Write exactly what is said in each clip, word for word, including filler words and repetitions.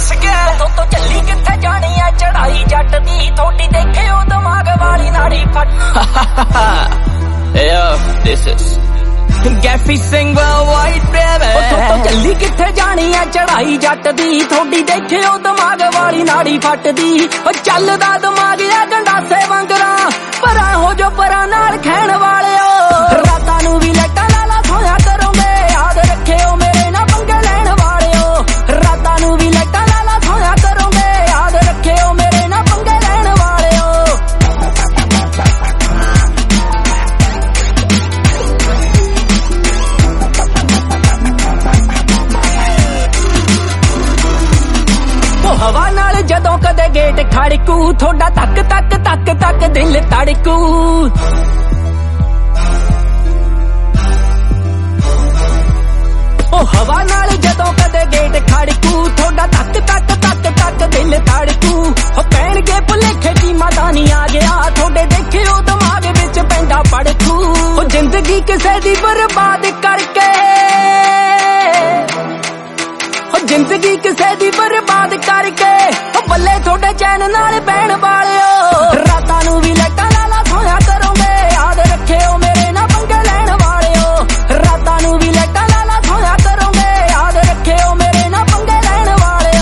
ਦੱਸ ਕੇ ਤੋਂ ਤੋਂ ਚੱਲੀ ਕਿੱਥੇ ਜਾਣੀ ਐ ਚੜਾਈ ਜੱਟ ਦੀ ਥੋੜੀ ਦੇਖਿਓ ਦਿਮਾਗ ਵਾਲੀ ਨਾੜੀ ਫਟ Yo, this is Gaffy Singh Worldwide, baby. ਤੋਂ ਤੋਂ ਚੱਲੀ ਕਿੱਥੇ ਜਾਣੀ ਐ ਚੜਾਈ ਜੱਟ ਦੀ ਥੋੜੀ ਦੇਖਿਓ ਦਿਮਾਗ ਵਾਲੀ ਨਾੜੀ ਫਟਦੀ ਓ ਚੱਲਦਾ ਦਿਮਾਗ ਆ ਗੰਡਾਸੇ ਵਾਂਗਰਾਂ ਪਰਾਂ ਹੋ ਜੋ ਪਰਾਂ ਨਾਲ ਖੈਣ ਵਾਲਿਓ ਰਾਤਾਂ ਨੂੰ ਵੀ ਲੈਟਾਂ ਲਾਲਾ ਸੋਇਆ ਕਰੋਗੇ ਯਾਦ ਰੱਖਿਓ ਮੇਰੇ ਨਾਲ ਪੰਗੇ ਲੈਣ ਵਾਲਿਓ ਰਾਤਾਂ ਨੂੰ ਵੀ ਲੈਟਾਂ ਲਾਲਾ ਸੋਇਆ ਕਰੋਗੇ ਯਾਦ ਰੱਖਿਓ ਮੇਰੇ ਨਾਲ ਪੰਗੇ ਲੈਣ ਵਾਲਿਓ ਹਵਾ ਨਾਲ ਜਦੋਂ ਕਦੇ ਗੇਟ ਖੜਕੂ ਥੋੜਾ ਤੱਕ ਤੱਕ ਤੱਕ ਤੱਕ ਦਿਲ ਧੜਕੂ ਉਹ ਹਵਾ ਨਾਲ ਜਦੋਂ ਕਦੇ ਗੇਟ ਖੜਕੂ ਥੋੜਾ ਤੱਕ ਤੱਕ ਤੱਕ ਤੱਕ ਦਿਲ ਧੜਕੂ ਉਹ ਕਹਿਣਗੇ ਭੁਲੇਖੇ ਕੀ ਮਾਤਾ ਨਹੀਂ ਆ ਗਿਆ ਥੋੜੇ ਦੇਖਿਓ ਦਿਮਾਗ ਵਿੱਚ ਪੈਂਦਾ ਪੜਕੂ ਉਹ ਜ਼ਿੰਦਗੀ ਕਿਸੇ ਦੀ ਬਰਬਾਦ ਕਰਕੇ ਜ਼ਿੰਦਗੀ ਕਿਸੇ ਦੀ ਬਰਬਾਦ ਕਰਕੇ ਉਹ ਬੱਲੇ ਤੁਹਾਡੇ ਚੈਨ ਨਾਲ ਬਹਿਣ ਵਾਲਿਓ ਰਾਤਾਂ ਨੂੰ ਵੀ ਲੈਟਾਂ ਲਾਲਾ ਸੋਇਆ ਕਰੋਗੇ ਯਾਦ ਰੱਖਿਓ ਮੇਰੇ ਨਾਲ ਪੰਗੇ ਲੈਣ ਵਾਲਿਓ ਰਾਤਾਂ ਨੂੰ ਵੀ ਲੈਟਾਂ ਲਾਲਾ ਸੋਇਆ ਕਰੋਗੇ ਯਾਦ ਰੱਖਿਓ ਮੇਰੇ ਨਾਲ ਪੰਗੇ ਲੈਣ ਵਾਲਿਓ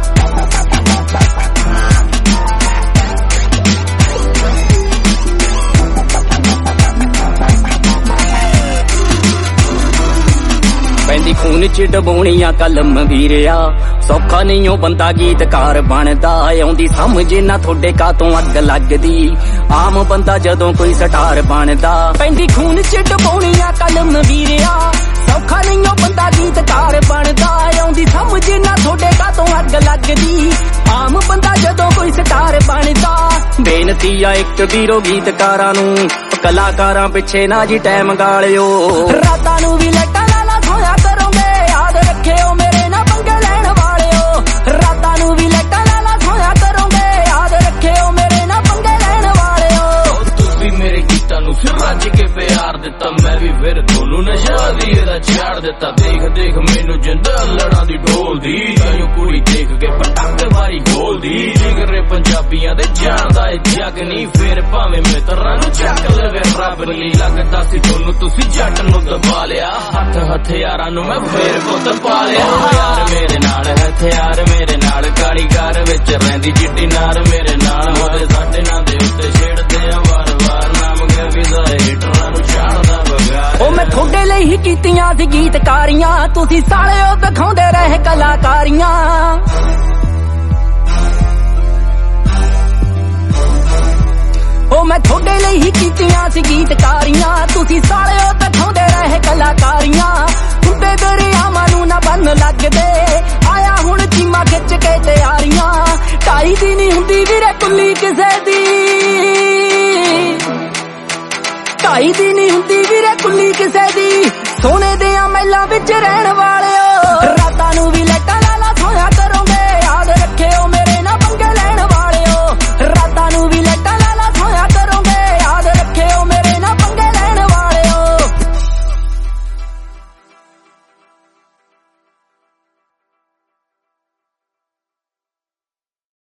ਪੈਂਦੀ ਖੂਨ ਚ ਡਬੋਣੀਆਂ ਕਲਮ ਵੀਰਿਆ ਸੌਖਾ ਨਹੀਂ ਉਹ ਬੰਦਾ ਗੀਤਕਾਰ ਬਣਦਾ ਆਉਂਦੀ ਸਮਝ ਨਾ ਤੁਹਾਡੇ ਕਾਤੋਂ ਅੱਗ ਲੱਗਦੀ ਆਮ ਬੰਦਾ ਜਦੋਂ ਕੋਈ ਸਟਾਰ ਬਣਦਾ ਪੈਂਦੀ ਖੂਨ ਚ ਡਬੋਣੀਆਂ ਕਲਮ ਵੀਰਿਆ ਸੌਖਾ ਨਹੀਂ ਉਹ ਬੰਦਾ ਗੀਤਕਾਰ ਬਣਦਾ ਆਉਂਦੀ ਸਮਝ ਨਾ ਤੁਹਾਡੇ ਕਾਤੋਂ ਅੱਗ ਲੱਗਦੀ ਆਮ ਬੰਦਾ ਜਦੋਂ ਕੋਈ ਸਟਾਰ ਬਣਦਾ ਬੇਨਤੀ ਆ ਇੱਕ ਵੀਰੋ ਗੀਤਕਾਰਾਂ ਨੂੰ ਕਲਾਕਾਰਾਂ ਪਿੱਛੇ ਨਾ ਜੀ ਟਾਈਮ ਗਾਲਿਓ ਰਾਤਾਂ ਨੂੰ ਵੀ ਲੈਟਾਂ ਲਾਲਾ ਸੋਇਆ ਕਰੋਗੇ ਯਾਦ ਰੱਖਿਓ ਮੇਰੇ ਨਾਲ ਪੰਗੇ ਲੈਣ ਵਾਲਿਓ ਰਾਤਾਂ ਨੂੰ ਵੀ ਲੈਟਾਂ ਲਾਲਾ ਸੋਇਆ ਕਰੋਗੇ ਯਾਦ ਰੱਖਿਓ ਮੇਰੇ ਨਾਲ ਪੰਗੇ ਲੈਣ ਵਾਲਿਓ ਤੁਸੀਂ ਮੇਰੇ ਗੀਤਾਂ ਨੂੰ ਫਿਰ ਰੱਜ ਕੇ ਪਿਆਰ ਦਿੱਤਾ ਮੈਂ ਵੀ ਫਿਰ ਤੁਹਾਨੂੰ ਨਸ਼ਾ ਦੀ ਇਹਦਾ ਛਾੜ ਦਿੱਤਾ ਦੇਖ ਦੇਖ ਮੈਨੂੰ ਜਿੰਦਾ ਲੜਾਂ ਦੀ ਢੋਲਦੀ ਤਾਈਓ ਕੁੜੀ ਦੇਖ ਕੇ ਪਟਾਕੇ ਵਾਰੀ ਗੋਲਦੀ ਜਿਗਰੇ ਪੰਜਾਬੀਆਂ ਦੇ ਜਾਣਦਾ ਏ ਜੱਗ ਨਹੀਂ ਫਿਰ ਭਾਵੇਂ ਮਿੱਤਰਾਂ ਨੂੰ ਚੱਕ ਲਵੇ ਰੱਬ ਨਹੀਂ ਲੱਗਦਾ ਸੀ ਤੁਹਾਨੂੰ ਤੁਸੀਂ ਜੱਟ ਨੂੰ ਦਬਾ ਲਿਆ ਹੱਥ ਹਥਿਆਰਾਂ ਨੂੰ ਮੈਂ ਫੇਰ ਪੁੱਤ ਪਾ ਲਿਆ ਯਾਰ ਮੇਰੇ ਨਾਲ ਹਥਿਆਰ ਮੇਰੇ ਨਾਲ ਕਾਰੀਗਰ ਵਿੱਚ ਰਹਿੰਦੀ ਚਿੱਟੀ ਨਾਰ ਮੇਰੇ ਨਾਲ ਹੋਵੇ ਸਾਡੇ ਨਾਂ ਦੇ ਉੱਤੇ ਛੇੜਦੇ ਆ ਵਾਰ ਵਾਰ ਨਾਮ ਗੈਵੀ ਦਾ ਹੀਟਰਾਂ ਨੂੰ ਛਾੜਦਾ ਬਗਾਰ ਉਹ ਮੈਂ ਤੁਹਾਡੇ ਲਈ ਹੀ ਕੀਤੀਆਂ ਸੀ ਗੀਤਕਾਰੀਆਂ ਤੁਸੀਂ ਸਾਲਿਓ ਦਿਖਾਉਂਦੇ ਰਹੇ ਕਲਾਕਾਰੀਆਂ ਉਹ ਮੈਂ ਤੁਹਾਡੇ ਲਈ ਹੀ ਕੀਤੀਆਂ ਸੀ ਗੀਤਕਾਰੀਆਂ ਤੁਸੀਂ ਸਾਲਿਓ ਦਿਖਾਉਂਦੇ ਰਹੇ ਕਲਾਕਾਰੀਆਂ ਹੁੰਦੇ ਦਰਿਆਵਾਂ ਨੂੰ ਨਾ ਬੰਨ ਲੱਗਦੇ ਆਇਆ ਹੁਣ ਚੀਮਾ ਖਿੱਚ ਕੇ ਤਿਆਰੀਆਂ ਢਾਈ ਦੀ ਨਹੀਂ ਹੁੰਦੀ ਵੀਰੇ ਕੁੱਲੀ ਕਿਸੇ ਦੀ ਢਾਈ ਦੀ ਨਹੀਂ ਹੁੰਦੀ ਵੀਰੇ ਕੁੱਲੀ ਕਿਸੇ ਦੀ ਸੋਨੇ ਦੀਆਂ ਮਹਿਲਾਂ ਵਿੱਚ ਰਹਿਣ ਵਾਲਿਓ